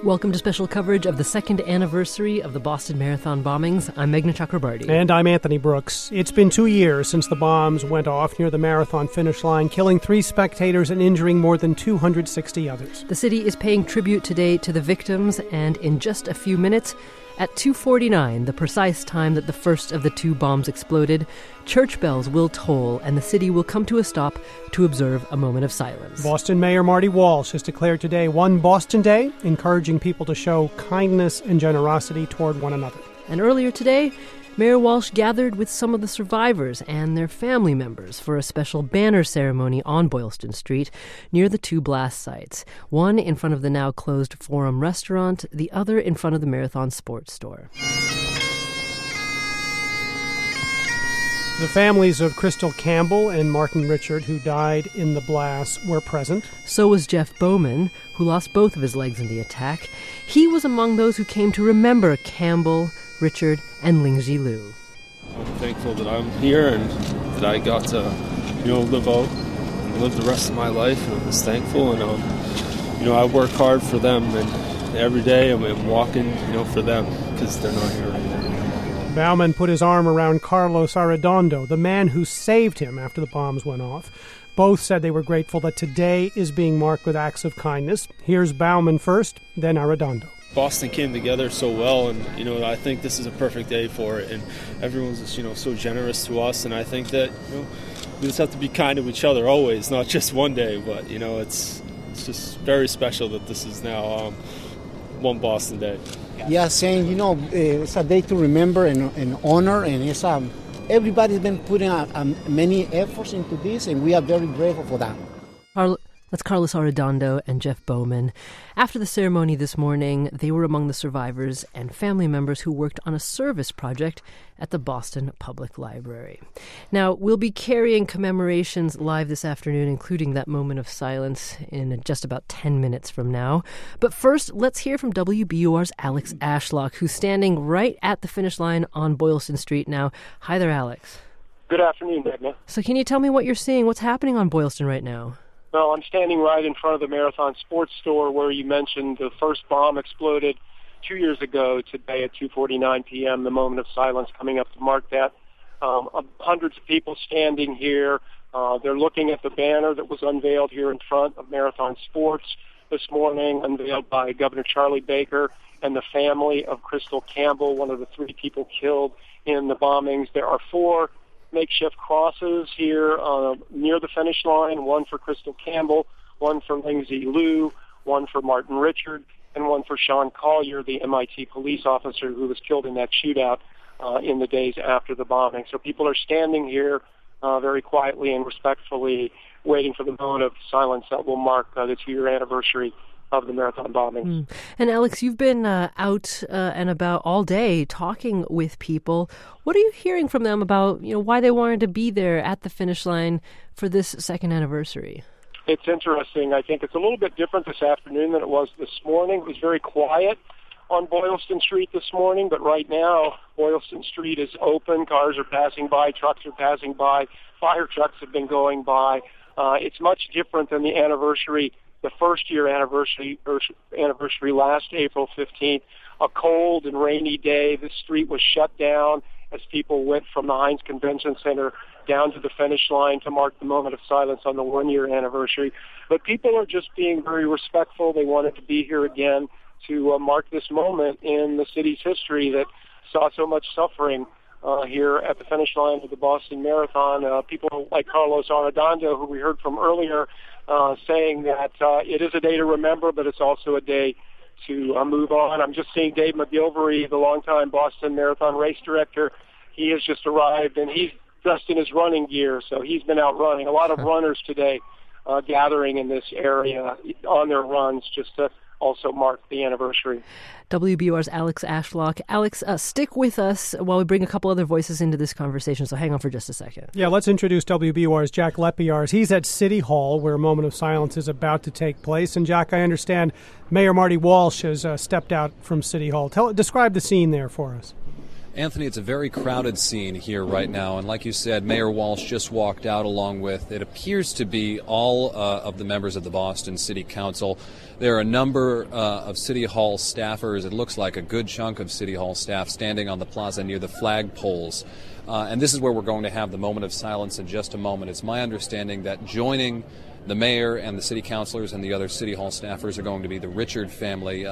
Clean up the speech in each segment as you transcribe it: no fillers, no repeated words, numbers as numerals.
Welcome to special coverage of the second anniversary of the Boston Marathon bombings. I'm Meghna Chakrabarty. And I'm Anthony Brooks. It's been 2 years since the bombs went off near the marathon finish line, killing 3 spectators and injuring more than 260 others. The city is paying tribute today to the victims, and in just a few minutes, at 2:49, the precise time that the first of the 2 bombs exploded, church bells will toll and the city will come to a stop to observe a moment of silence. Boston Mayor Marty Walsh has declared today One Boston Day, encouraging people to show kindness and generosity toward one another. And earlier today, Mayor Walsh gathered with some of the survivors and their family members for a special banner ceremony on Boylston Street near the 2 blast sites, one in front of the now-closed Forum restaurant, the other in front of the Marathon Sports Store. The families of Crystal Campbell and Martin Richard, who died in the blasts, were present. So was Jeff Bowman, who lost both of his legs in the attack. He was among those who came to remember Campbell, Richard, and Lingzi Lu. I'm thankful that I'm here and that I got to, live out and live the rest of my life. And I'm just thankful, and I work hard for them, and every day I'm walking, for them because they're not here right now. Bauman put his arm around Carlos Arredondo, the man who saved him after the bombs went off. Both said they were grateful that today is being marked with acts of kindness. Here's Bauman first, then Arredondo. Boston came together so well, and I think this is a perfect day for it, and everyone's just so generous to us, and I think that we just have to be kind to each other always, not just one day, but it's just very special that this is now One Boston Day. Yeah, saying it's a day to remember and honor, and it's everybody's been putting many efforts into this, and we are very grateful for that. That's Carlos Arredondo and Jeff Bowman. After the ceremony this morning, they were among the survivors and family members who worked on a service project at the Boston Public Library. Now, we'll be carrying commemorations live this afternoon, including that moment of silence in just about 10 minutes from now. But first, let's hear from WBUR's Alex Ashlock, who's standing right at the finish line on Boylston Street now. Hi there, Alex. Good afternoon, Meghna. So can you tell me what you're seeing? What's happening on Boylston right now? Well, I'm standing right in front of the Marathon Sports Store where you mentioned the first bomb exploded 2 years ago today at 2:49 p.m., the moment of silence coming up to mark that. Hundreds of people standing here. They're looking at the banner that was unveiled here in front of Marathon Sports this morning, unveiled by Governor Charlie Baker and the family of Crystal Campbell, one of the 3 people killed in the bombings. There are 4 makeshift crosses here near the finish line, one for Crystal Campbell, one for Lingzi Lu, one for Martin Richard, and one for Sean Collier, the MIT police officer who was killed in that shootout in the days after the bombing. So people are standing here very quietly and respectfully waiting for the moment of silence that will mark the 2-year anniversary of the marathon bombing. And Alex, you've been out and about all day talking with people. What are you hearing from them about why they wanted to be there at the finish line for this second anniversary? It's interesting. I think it's a little bit different this afternoon than it was this morning. It was very quiet on Boylston Street this morning, but right now Boylston Street is open. Cars are passing by, trucks are passing by, fire trucks have been going by. It's much different than the anniversary, the first-year anniversary last April 15th, a cold and rainy day. The street was shut down as people went from the Heinz Convention Center down to the finish line to mark the moment of silence on the 1-year anniversary. But people are just being very respectful. They wanted to be here again to mark this moment in the city's history that saw so much suffering here at the finish line of the Boston Marathon. People like Carlos Arredondo, who we heard from earlier, saying that it is a day to remember, but it's also a day to move on. I'm just seeing Dave McGilvery, the longtime Boston Marathon race director. He has just arrived, and he's dressed in his running gear, so he's been out running. A lot of runners today gathering in this area on their runs just to also mark the anniversary. WBUR's Alex Ashlock. Alex, stick with us while we bring a couple other voices into this conversation, so hang on for just a second. Yeah, let's introduce WBUR's Jack Lepiarz. He's at City Hall, where a moment of silence is about to take place. And Jack, I understand Mayor Marty Walsh has stepped out from City Hall. Describe the scene there for us. Anthony, it's a very crowded scene here right now, and like you said, Mayor Walsh just walked out along with, it appears to be all of the members of the Boston City Council. There are a number of City Hall staffers, it looks like a good chunk of City Hall staff, standing on the plaza near the flagpoles. And this is where we're going to have the moment of silence in just a moment. It's my understanding that joining the mayor and the city councilors and the other City Hall staffers are going to be the Richard family.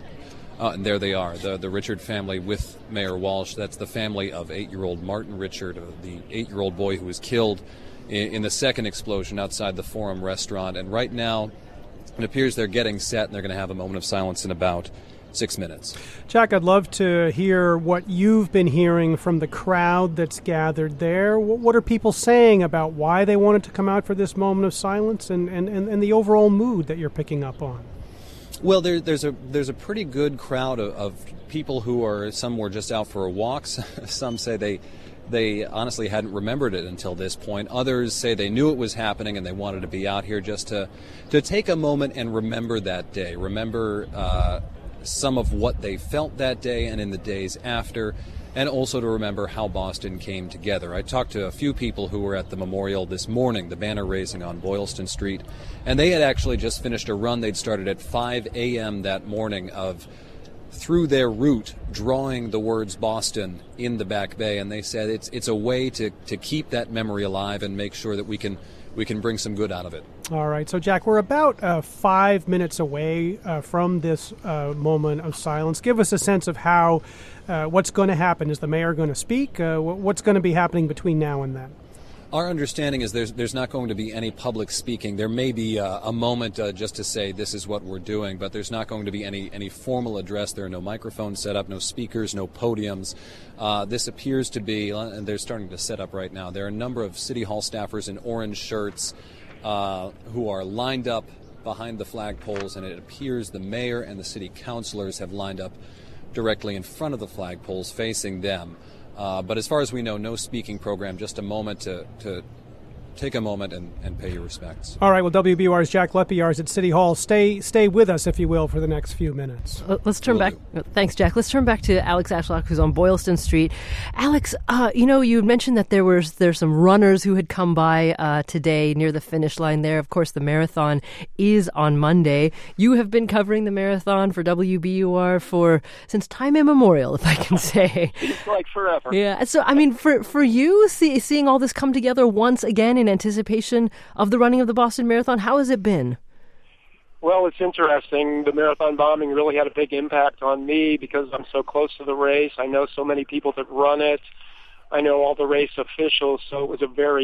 And there they are, the Richard family with Mayor Walsh. That's the family of 8-year-old Martin Richard, the 8-year-old boy who was killed in the second explosion outside the Forum restaurant. And right now, it appears they're getting set, and they're going to have a moment of silence in about 6 minutes. Jack, I'd love to hear what you've been hearing from the crowd that's gathered there. What are people saying about why they wanted to come out for this moment of silence and the overall mood that you're picking up on? Well, there's a pretty good crowd of people who are, some were just out for a walk. Some say they honestly hadn't remembered it until this point. Others say they knew it was happening and they wanted to be out here just to take a moment and remember that day, remember some of what they felt that day and in the days after, and also to remember how Boston came together. I talked to a few people who were at the memorial this morning, the banner raising on Boylston Street, and they had actually just finished a run they'd started at 5 a.m. that morning of, through their route, drawing the words Boston in the Back Bay, and they said it's a way to keep that memory alive and make sure that we can bring some good out of it. All right. So, Jack, we're about 5 minutes away from this moment of silence. Give us a sense of how, what's going to happen. Is the mayor going to speak? What's going to be happening between now and then? Our understanding is there's not going to be any public speaking. There may be a moment just to say this is what we're doing, but there's not going to be any formal address. There are no microphones set up, no speakers, no podiums. This appears to be, and they're starting to set up right now, there are a number of City Hall staffers in orange shirts who are lined up behind the flagpoles, and it appears the mayor and the city councilors have lined up directly in front of the flagpoles facing them. But as far as we know, no speaking program, just a moment to take a moment and pay your respects. All right, well, WBUR's Jack Lepiarz at City Hall. Stay with us, if you will, for the next few minutes. Let's turn back. Thanks, Jack. Let's turn back to Alex Ashlock, who's on Boylston Street. Alex, you had mentioned that there's some runners who had come by today near the finish line there. Of course, the marathon is on Monday. You have been covering the marathon for WBUR since time immemorial, if I can say. It's like forever. Yeah. So, I mean, for you, seeing all this come together once again in anticipation of the running of the Boston Marathon, how has it been? Well, it's interesting. The marathon bombing really had a big impact on me because I'm so close to the race. I know so many people that run it. I know all the race officials, so it was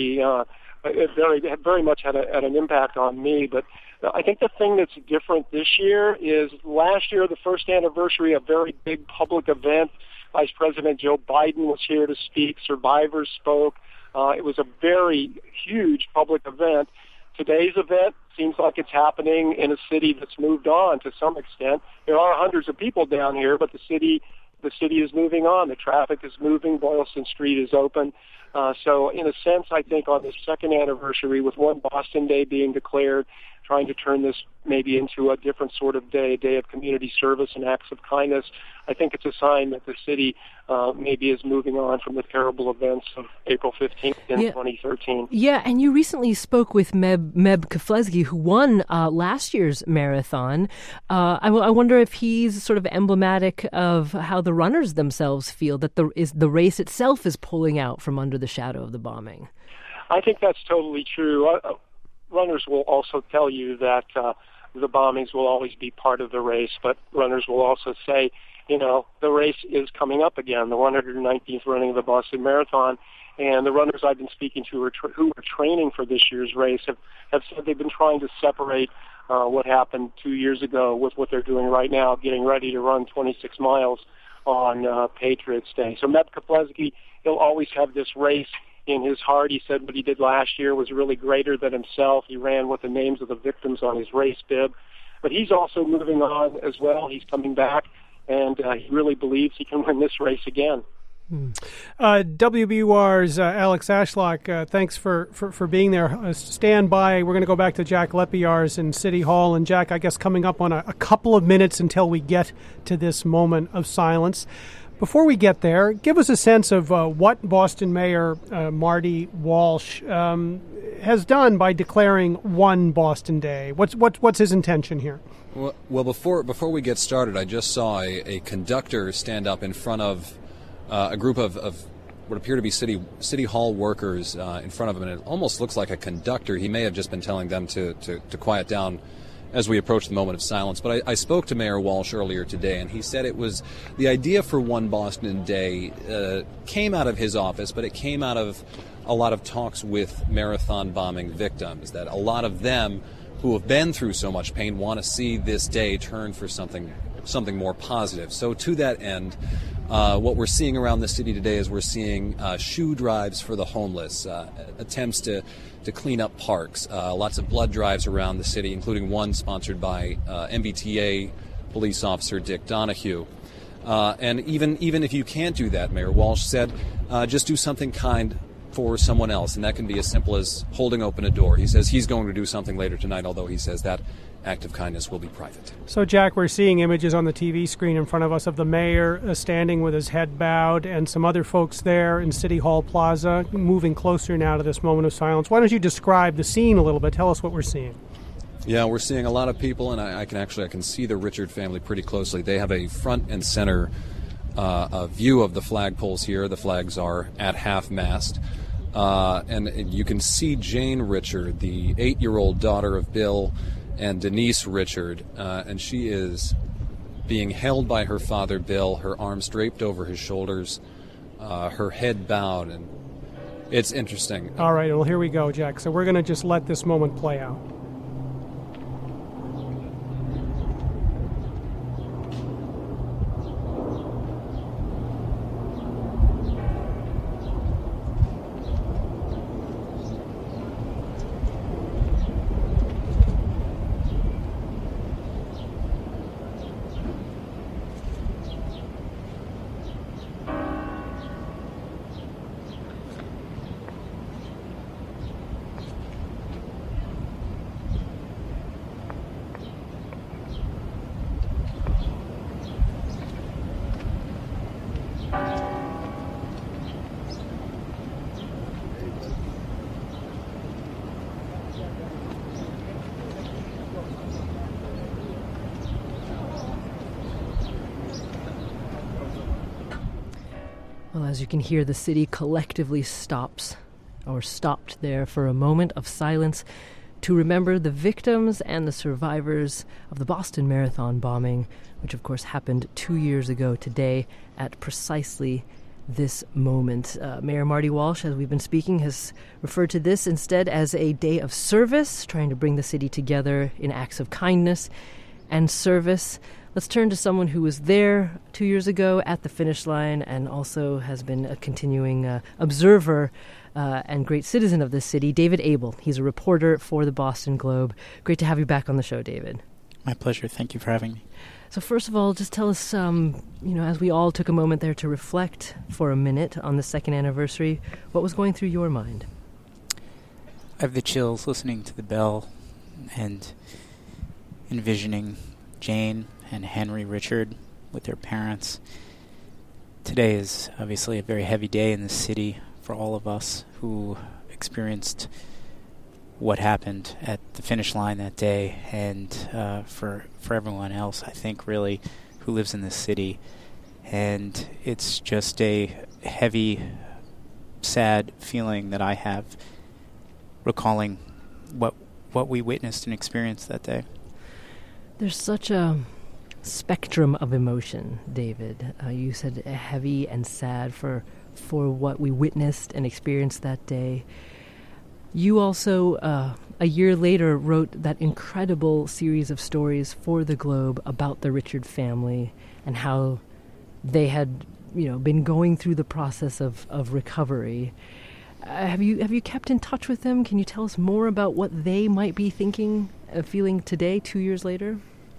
very much had an impact on me. But I think the thing that's different this year is last year, the first anniversary, a very big public event. Vice President Joe Biden was here to speak. Survivors spoke. It was a very huge public event. Today's event seems like it's happening in a city that's moved on to some extent. There are hundreds of people down here, but the city is moving on. The traffic is moving. Boylston Street is open. So in a sense, I think on this second anniversary, with one Boston Day being declared, trying to turn this maybe into a different sort of day, a day of community service and acts of kindness, I think it's a sign that the city maybe is moving on from the terrible events of April 15th in 2013. Yeah, and you recently spoke with Meb Keflezighi, who won last year's marathon. I wonder if he's sort of emblematic of how the runners themselves feel, that the race itself is pulling out from under the shadow of the bombing. I think that's totally true. Runners will also tell you that the bombings will always be part of the race, but runners will also say, the race is coming up again, the 119th running of the Boston Marathon. And the runners I've been speaking to who are training for this year's race have said they've been trying to separate what happened 2 years ago with what they're doing right now, getting ready to run 26 miles on Patriots Day. So Meb Keflezighi, he'll always have this race in his heart. He said what he did last year was really greater than himself. He ran with the names of the victims on his race bib. But he's also moving on as well. He's coming back, and he really believes he can win this race again. WBUR's Alex Ashlock, thanks for being there. Stand by. We're going to go back to Jack Lepiarz in City Hall. And Jack, I guess coming up on a couple of minutes until we get to this moment of silence. Before we get there, give us a sense of what Boston Mayor Marty Walsh has done by declaring one Boston Day. What's his intention here? Well, before we get started, I just saw a conductor stand up in front of a group of what appear to be city hall workers in front of him, and it almost looks like a conductor. He may have just been telling them to quiet down as we approach the moment of silence. But I spoke to Mayor Walsh earlier today, and he said it was the idea for One Boston Day came out of his office, but it came out of a lot of talks with marathon bombing victims, that a lot of them who have been through so much pain want to see this day turn for something more positive. So to that end, what we're seeing around the city today is we're seeing shoe drives for the homeless, attempts to clean up parks, lots of blood drives around the city, including one sponsored by MBTA police officer Dick Donahue. And even if you can't do that, Mayor Walsh said, just do something kind for someone else, and that can be as simple as holding open a door. He says he's going to do something later tonight, although he says that act of kindness will be private. So, Jack, we're seeing images on the TV screen in front of us of the mayor standing with his head bowed and some other folks there in City Hall Plaza, moving closer now to this moment of silence. Why don't you describe the scene a little bit? Tell us what we're seeing. Yeah, we're seeing a lot of people, and I can see the Richard family pretty closely. They have a front and center view of the flagpoles here. The flags are at half-mast. And you can see Jane Richard, the 8-year-old daughter of Bill and Denise Richard, and she is being held by her father, Bill, her arms draped over his shoulders, her head bowed, and it's interesting. All right, well, here we go, Jack. So we're going to just let this moment play out. Well, as you can hear, the city collectively stopped there for a moment of silence to remember the victims and the survivors of the Boston Marathon bombing, which of course happened 2 years ago today at precisely this moment. Mayor Marty Walsh, as we've been speaking, has referred to this instead as a day of service, trying to bring the city together in acts of kindness and service. Let's turn to someone who was there 2 years ago at the finish line and also has been a continuing observer and great citizen of this city, David Abel. He's a reporter for the Boston Globe. Great to have you back on the show, David. My pleasure. Thank you for having me. So first of all, just tell us, as we all took a moment there to reflect for a minute on the second anniversary, what was going through your mind? I have the chills listening to the bell and envisioning Jane and Henry Richard with their parents. Today is obviously a very heavy day in the city for all of us who experienced what happened at the finish line that day, and for everyone else, I think, really, who lives in this city. And it's just a heavy, sad feeling that I have recalling what we witnessed and experienced that day. There's such a spectrum of emotion, David. You said heavy and sad for what we witnessed and experienced that day. You also, a year later, wrote that incredible series of stories for the Globe about the Richard family and how they had, been going through the process of recovery. Have you kept in touch with them? Can you tell us more about what they might be thinking, feeling today, 2 years later?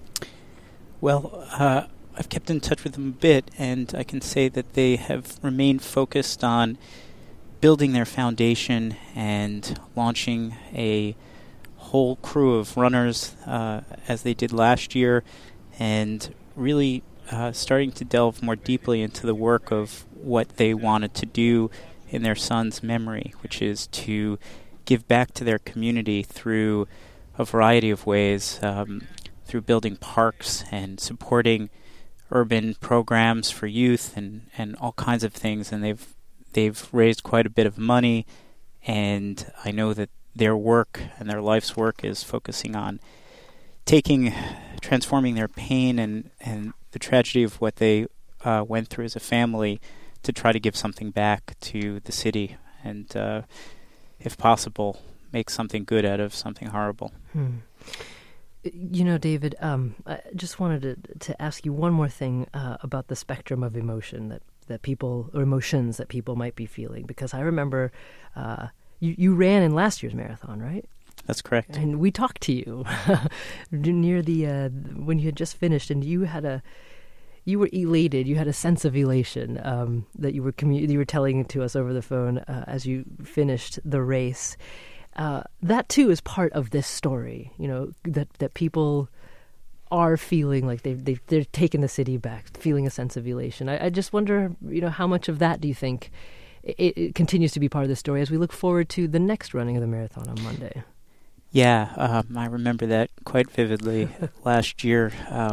Well, I've kept in touch with them a bit, and I can say that they have remained focused on building their foundation and launching a whole crew of runners as they did last year, and really starting to delve more deeply into the work of what they wanted to do in their son's memory, which is to give back to their community through a variety of ways, through building parks and supporting urban programs for youth and all kinds of things. And they've raised quite a bit of money, and I know that their work and their life's work is focusing on transforming their pain and the tragedy of what they went through as a family to try to give something back to the city and, if possible, make something good out of something horrible. You know, David, I just wanted to ask you one more thing about the spectrum of emotions that people might be feeling, because I remember you ran in last year's marathon, right? That's correct. And we talked to you near the when you had just finished, and you were elated. You had a sense of elation that you were telling to us over the phone as you finished the race. That too is part of this story. You know, that people are feeling like they're taking the city back, feeling a sense of elation. I just wonder, you know, how much of that do you think it continues to be part of the story as we look forward to the next running of the marathon on Monday? Yeah, I remember that quite vividly. Last year,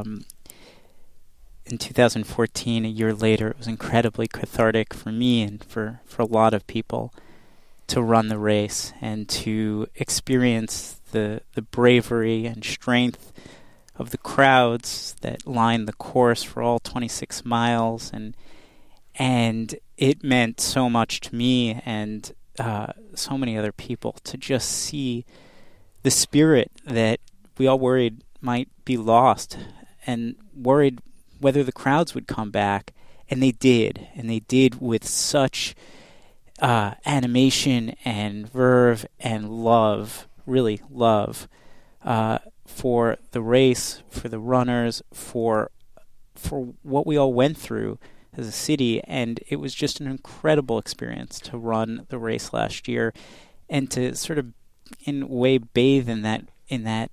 in 2014, a year later, it was incredibly cathartic for me and for a lot of people to run the race and to experience the bravery and strength of the crowds that lined the course for all 26 miles. And it meant so much to me and so many other people to just see the spirit that we all worried might be lost and worried whether the crowds would come back. And they did with such animation and verve and love, really love, for the race, for the runners, for what we all went through as a city. And it was just an incredible experience to run the race last year and to sort of, in a way, bathe in that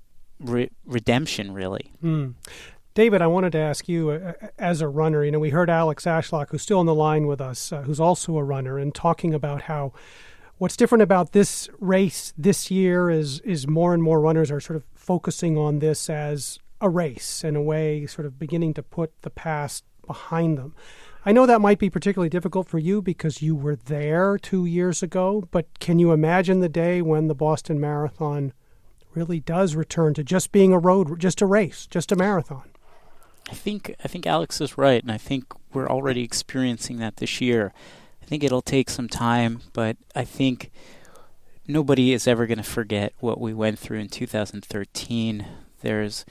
redemption, really. David, I wanted to ask you, as a runner, you know, we heard Alex Ashlock, who's still on the line with us, who's also a runner, and talking about how what's different about this race this year is more and more runners are sort of focusing on this as a race, in a way, sort of beginning to put the past behind them. I know that might be particularly difficult for you because you were there 2 years ago, but can you imagine the day when the Boston Marathon really does return to just being just a race, just a marathon? I think Alex is right, and I think we're already experiencing that this year. I think it'll take some time, but I think nobody is ever going to forget what we went through in 2013. There's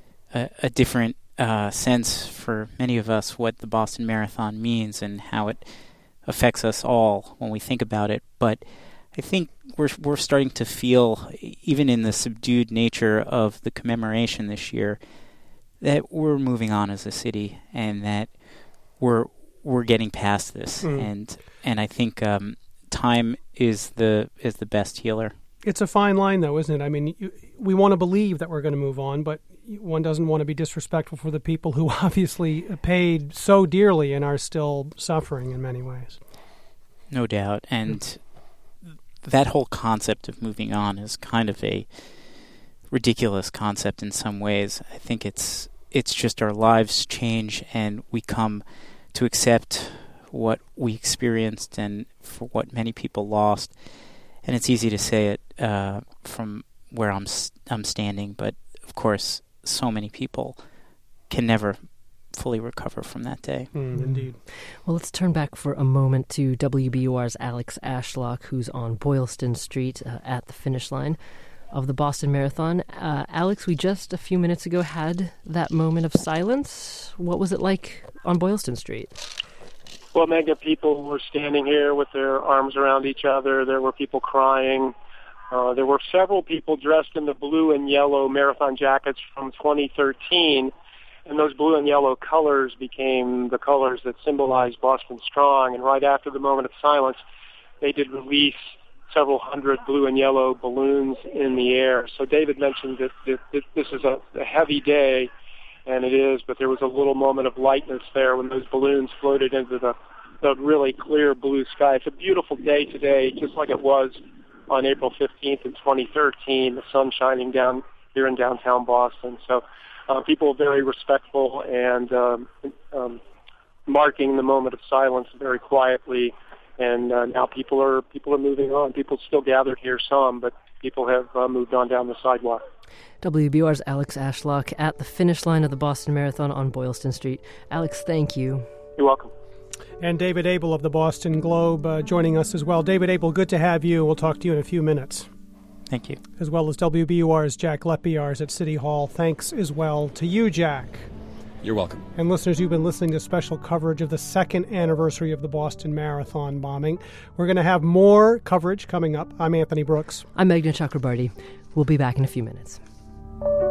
a different sense for many of us what the Boston Marathon means and how it affects us all when we think about it. But I think we're starting to feel, even in the subdued nature of the commemoration this year, that we're moving on as a city and that we're getting past this. And I think time is the best healer. It's a fine line, though, isn't it? I mean, we want to believe that we're going to move on, but one doesn't want to be disrespectful for the people who obviously paid so dearly and are still suffering in many ways. No doubt. And that whole concept of moving on is kind of a ridiculous concept in some ways. I think it's just our lives change and we come to accept what we experienced and for what many people lost. And it's easy to say it from where I'm standing, but of course, so many people can never fully recover from that day. Indeed. Well, let's turn back for a moment to WBUR's Alex Ashlock, who's on Boylston Street at the finish line of the Boston Marathon. Alex, we just a few minutes ago had that moment of silence. What was it like on Boylston Street? Well, Magda, people were standing here with their arms around each other. There were people crying. There were several people dressed in the blue and yellow marathon jackets from 2013, and those blue and yellow colors became the colors that symbolized Boston Strong. And right after the moment of silence, they did release several hundred blue and yellow balloons in the air. So David mentioned that this is a heavy day, and it is, but there was a little moment of lightness there when those balloons floated into the really clear blue sky. It's a beautiful day today, just like it was on April 15th in 2013, the sun shining down here in downtown Boston. So people are very respectful and marking the moment of silence very quietly. And now people are moving on. People still gathered here, some, but people have moved on down the sidewalk. WBUR's Alex Ashlock at the finish line of the Boston Marathon on Boylston Street. Alex, thank you. You're welcome. And David Abel of the Boston Globe joining us as well. David Abel, good to have you. We'll talk to you in a few minutes. Thank you. As well as WBUR's Jack Lepiarz at City Hall. Thanks as well to you, Jack. You're welcome. And listeners, you've been listening to special coverage of the second anniversary of the Boston Marathon bombing. We're going to have more coverage coming up. I'm Anthony Brooks. I'm Meghna Chakrabarty. We'll be back in a few minutes.